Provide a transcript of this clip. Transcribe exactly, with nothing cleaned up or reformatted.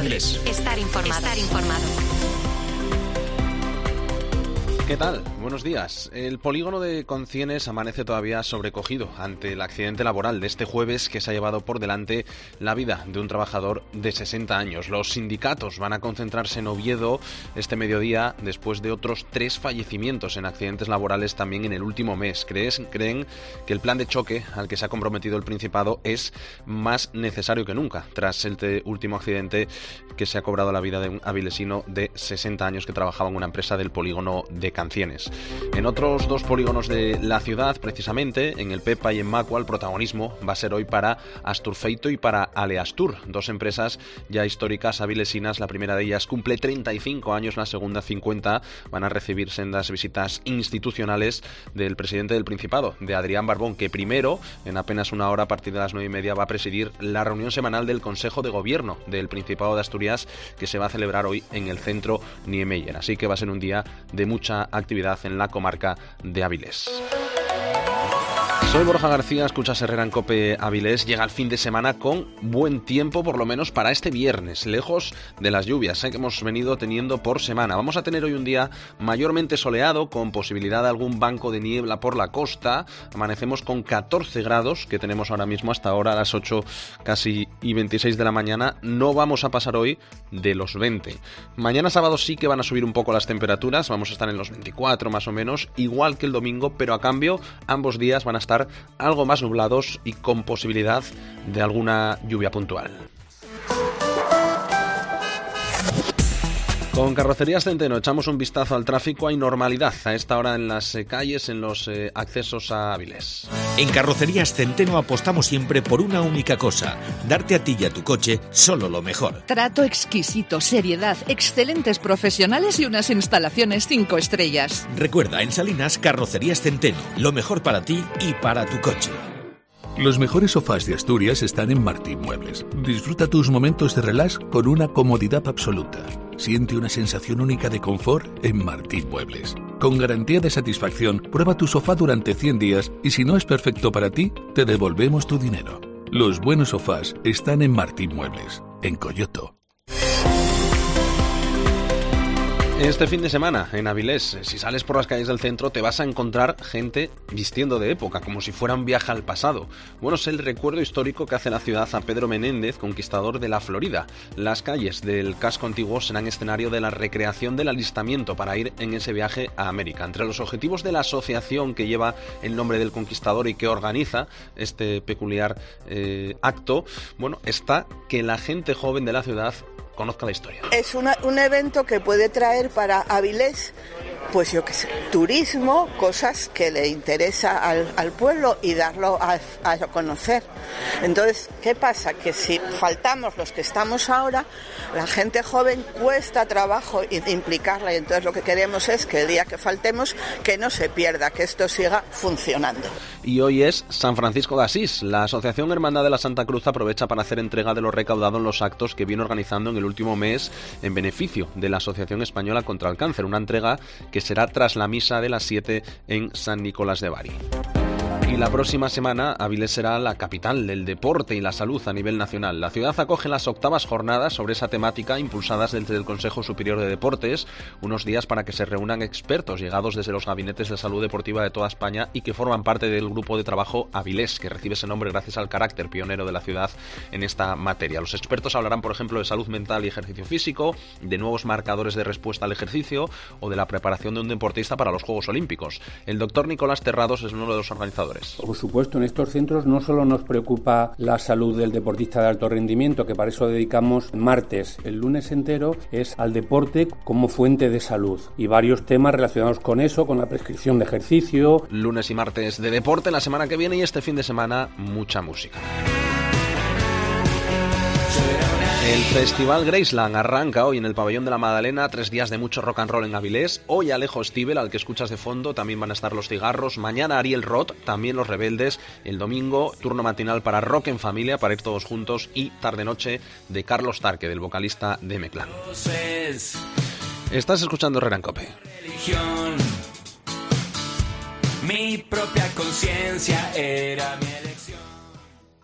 Avilés. Estar informado. Estar informado. ¿Qué tal? Buenos días. El polígono de Concienes amanece todavía sobrecogido ante el accidente laboral de este jueves que se ha llevado por delante la vida de un trabajador de sesenta años. Los sindicatos van a concentrarse en Oviedo este mediodía después de otros tres fallecimientos en accidentes laborales también en el último mes. Creen que el plan de choque al que se ha comprometido el Principado es más necesario que nunca tras el último accidente que se ha cobrado la vida de un avilesino de sesenta años que trabajaba en una empresa del polígono de Concienes. En otros dos polígonos de la ciudad, precisamente, en el Pepa y en Macua, el protagonismo va a ser hoy para Asturfeito y para Aleastur, dos empresas ya históricas avilesinas. La primera de ellas cumple treinta y cinco años, la segunda cincuenta. Van a recibir sendas visitas institucionales del presidente del Principado, de Adrián Barbón, que primero, en apenas una hora, a partir de las nueve y media, va a presidir la reunión semanal del Consejo de Gobierno del Principado de Asturias, que se va a celebrar hoy en el centro Niemeyer. Así que va a ser un día de mucha actividad en la comarca de Avilés. Soy Borja García, escuchas Herrera en COPE Avilés. Llega el fin de semana con buen tiempo, por lo menos para este viernes, lejos de las lluvias ¿eh? que hemos venido teniendo por semana. Vamos a tener hoy un día mayormente soleado, con posibilidad de algún banco de niebla por la costa. Amanecemos con catorce grados, que tenemos ahora mismo hasta ahora a las ocho casi y veintiséis de la mañana. No vamos a pasar hoy de los veinte. Mañana sábado sí que van a subir un poco las temperaturas, vamos a estar en los veinticuatro más o menos, igual que el domingo, pero a cambio ambos días van a estar algo más nublados y con posibilidad de alguna lluvia puntual. Con Carrocerías Centeno echamos un vistazo al tráfico. Hay normalidad a esta hora en las eh, calles, en los eh, accesos a Avilés. En Carrocerías Centeno apostamos siempre por una única cosa: darte a ti y a tu coche solo lo mejor. Trato exquisito, seriedad, excelentes profesionales y unas instalaciones cinco estrellas. Recuerda, en Salinas, Carrocerías Centeno, lo mejor para ti y para tu coche. Los mejores sofás de Asturias están en Martín Muebles. Disfruta tus momentos de relax con una comodidad absoluta. Siente una sensación única de confort en Martín Muebles. Con garantía de satisfacción, prueba tu sofá durante cien días y si no es perfecto para ti, te devolvemos tu dinero. Los buenos sofás están en Martín Muebles, en Coyoto. Este fin de semana en Avilés, si sales por las calles del centro, te vas a encontrar gente vistiendo de época, como si fuera un viaje al pasado. Bueno, es el recuerdo histórico que hace la ciudad a Pedro Menéndez, conquistador de la Florida. Las calles del casco antiguo serán escenario de la recreación del alistamiento para ir en ese viaje a América. Entre los objetivos de la asociación que lleva el nombre del conquistador y que organiza este peculiar eh, acto, bueno, está que la gente joven de la ciudad conozca la historia. Es una, un evento que puede traer para Avilés, pues yo qué sé, turismo, cosas que le interesa al, al pueblo y darlo a, a conocer. Entonces, ¿qué pasa? Que si faltamos los que estamos ahora, la gente joven cuesta trabajo implicarla, y entonces lo que queremos es que el día que faltemos, que no se pierda, que esto siga funcionando. Y hoy es San Francisco de Asís. La Asociación Hermandad de la Santa Cruz aprovecha para hacer entrega de lo recaudado en los actos que viene organizando en el último mes en beneficio de la Asociación Española contra el Cáncer, una entrega que será tras la misa de las siete en San Nicolás de Bari. Y la próxima semana Avilés será la capital del deporte y la salud a nivel nacional. La ciudad acoge las octavas jornadas sobre esa temática impulsadas desde el Consejo Superior de Deportes, unos días para que se reúnan expertos llegados desde los gabinetes de salud deportiva de toda España y que forman parte del grupo de trabajo Avilés, que recibe ese nombre gracias al carácter pionero de la ciudad en esta materia. Los expertos hablarán, por ejemplo, de salud mental y ejercicio físico, de nuevos marcadores de respuesta al ejercicio o de la preparación de un deportista para los Juegos Olímpicos. El doctor Nicolás Terrados es uno de los organizadores. Por supuesto, en estos centros no solo nos preocupa la salud del deportista de alto rendimiento, que para eso dedicamos martes, el lunes entero, es al deporte como fuente de salud y varios temas relacionados con eso, con la prescripción de ejercicio. Lunes y martes de deporte la semana que viene y este fin de semana mucha música. El Festival Graceland arranca hoy en el Pabellón de la Madalena, tres días de mucho rock and roll en Avilés. Hoy Alejo Stivel, al que escuchas de fondo, también van a estar Los Cigarros. Mañana Ariel Roth, también Los Rebeldes. El domingo, turno matinal para Rock en Familia, para ir todos juntos. Y tarde-noche de Carlos Tarque, del vocalista de M-Clan. Estás escuchando Herrera en COPE. Mi propia conciencia era mi elección.